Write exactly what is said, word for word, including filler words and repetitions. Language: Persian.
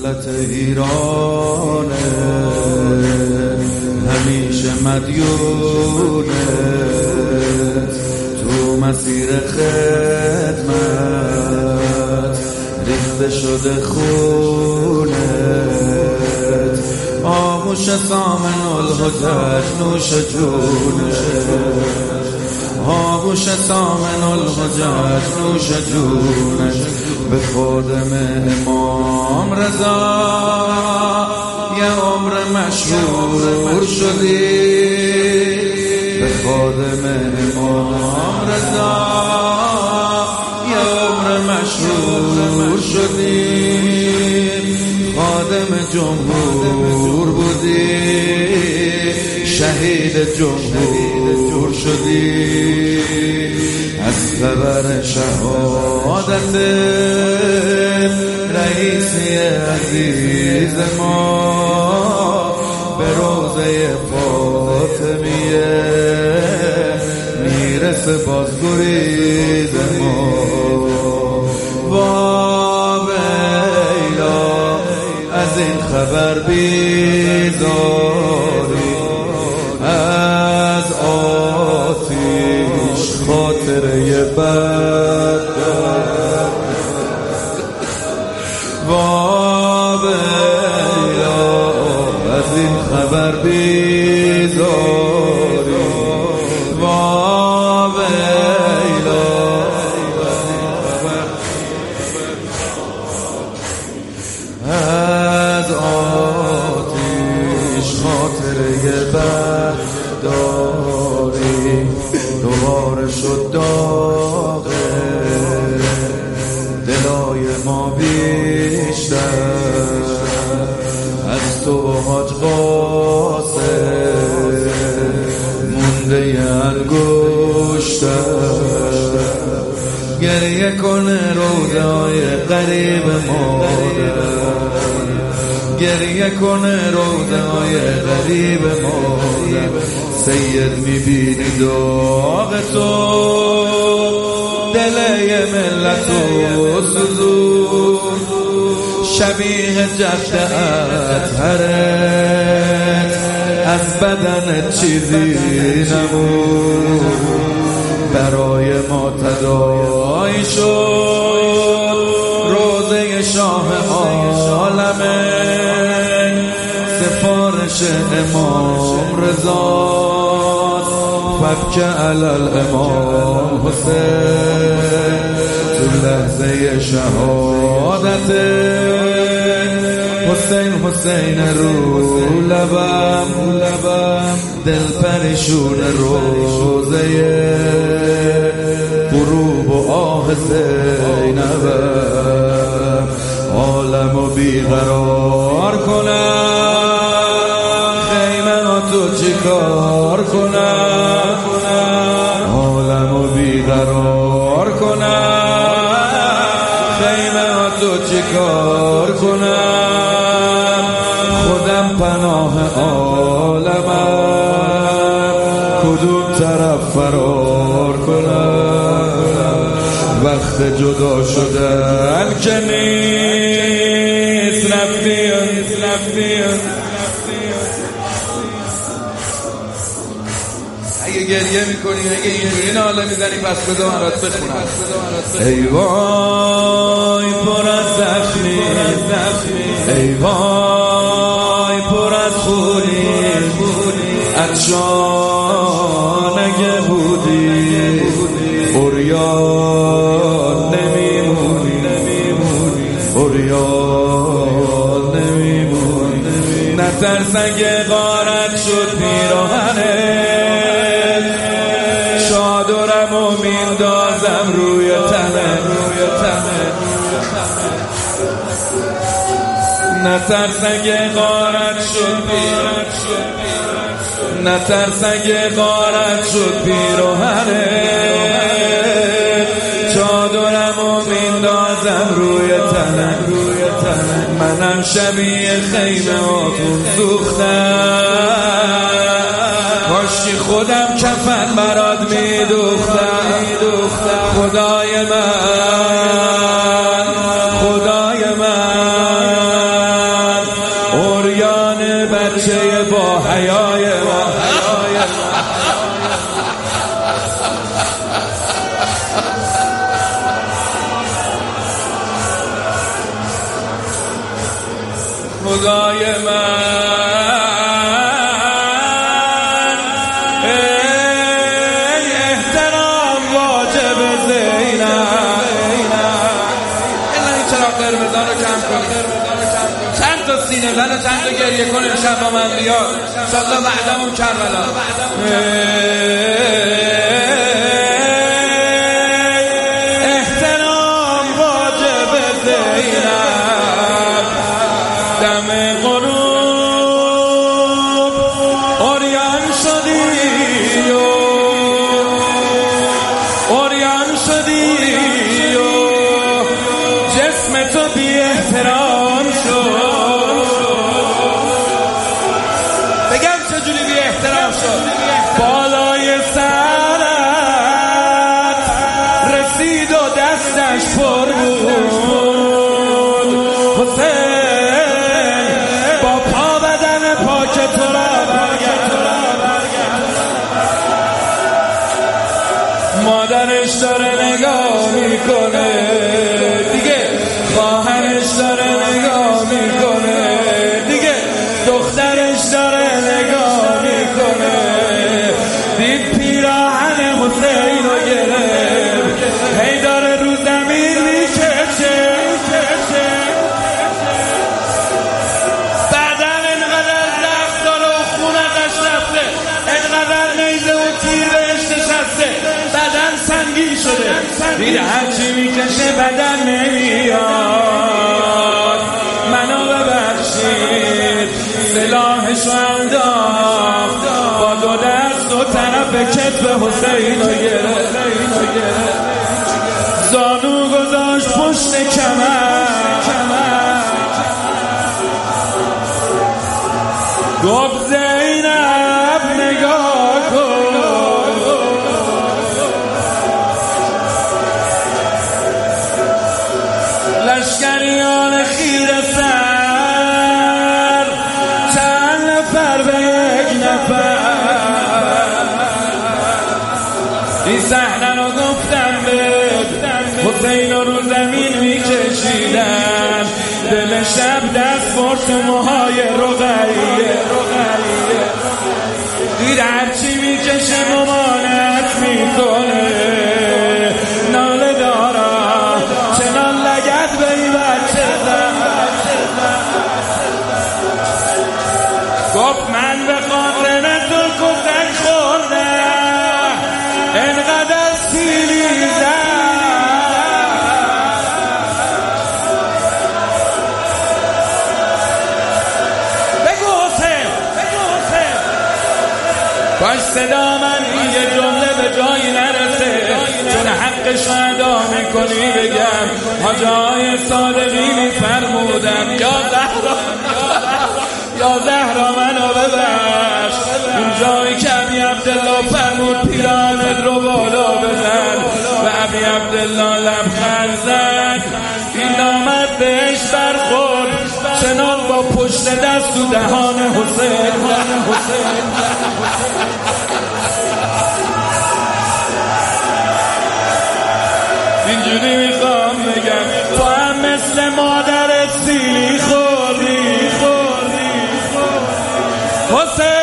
ملت ایرانه، همیشه مدیونه تو مسیر خدمت، ریخته شده خونت، آغوش سامن الحجج نوش جونه، آغوش سامن الحجج نوش جونه، به خادم امام رضا یه عمر مشهور شدی، به خادم امام رضا یه عمر مشهور شدی، خادم جمهور بودی، شهید جمهور شدی، از خبر شهادت رئیسی عزیز ما به روضه فاطمیه میرسه باز گریز ما. وا ویلا از این خبر بیزاری، از آتیش خاطره بد، وا ویلا از این خبر بیزاری، وا ویلا از آتیش خاطره بد داری، دوباره شد داغه دلای ما بیشتر از تو و حاج قاسم مونده انگشتر، گریه کنه روزهای قریب مادر، گریه کنه روزهای قریب مادر، سید میبینی داغ تو دل ملتو سوزون، شبیه جد اطهرت از بدن چیزی نمون، برای ما تداعی شد روزه شاه عالمه، سفارش امام رضا فبک علی الامام حسین، تو لحظه شهادت حسین حسین رو لبم لبم، دل پریشون روزه غروب و آه زینبم، عالمو بیقرار کنم، خیمه ها تو چی کار کنم، عالمو بیقرار کنم، خیمه ها تو چی کار کنم، خودم پناه عالمم، کدوم طرف فرار کنم، وقت جدا شدن که نیست، رفتی رفتی. اگه گریه میکنی، اگه اینجوری ناله میزنی، پس بذار من رات بخونم. ای وای پر از زخمی، ای وای پر از خونی، عطشان اگه بودی عریان نمیمونی، عریان نمیمونی، نترس اگه غارت شد پیراهنت، چادرمو میندازم روی تنه، نترس اگه غارت شد پیراهنت، نترس اگه غارت شد پیراهنت، چادرمو میندازم روی تنه، منم شبیه خیمه هاتون سوختم، کاشکی خودم کفن برات میدوختم، خدای من، خدای من، خدای من ای احترام واجب زینب. این چراغ قرمزا رو کم کنید، چند تا سینه زن و چند تا گریه کن امشب با من بیاد انشالله بعدمون کربلا. احترام واجب زینب، دم غروب اوریان شدی و اوریان شدی و جسم تو بی احترام شد. بگم چجوری بی احترام شد؟ بالای سرت رسید و دستش پر بود حسین، با پا بدن پاک تو را برگرد. مادرش داره نگاه میکنه دیگه، خواهرش داره نگاه میکنه دیگه، دخترش داره نگاه میکنه. دید پیراهن حسین رو گرفت، هی داره رو زمین میکشه. بعدن انقدر زخم داره و خونقش رفته، انقدر نیزه و تیر بهش نشسته، بدن سنگین شده. دید هرچی میکشه بدن نمیاد، منو ببخشید. سلاحشو انداخت، با دو دست و طرف کتف حسین رو گرفت، زانو گذاشت پشت کمر، گفت زینب نگاه کن. لشکریان خیره سر، چند نفر به یک نفر. این صحنه رو گفتم بهت، حسین رو زمین میکشیدن، دل شب دست برد تو موهای رقیه. دید هرچی میکشه ممانت میکنه، ناله دارا چنان لگد به این بچه زن. گفت من به خاطر تو کتک خوردم، انقدر سیلی زن. بگو حسین، بگو حسین. باش صدا من این یه جمله به جایی نرسه، چون حقش ادا میکنی بگم. حاجای صادقی میفرمودن یا زهرا، یا زهرا منو ببخش. اون جایی که ابی عبدالله فرمود پیرانت رو بالا بزن و ابی عبدالله لبخند زد، این نامت بهش برخورد، چنان با پشت دست و دهان حسین. اینجوری میخوام بگم تو هم مثل مادرت سیلی خوردی. حسین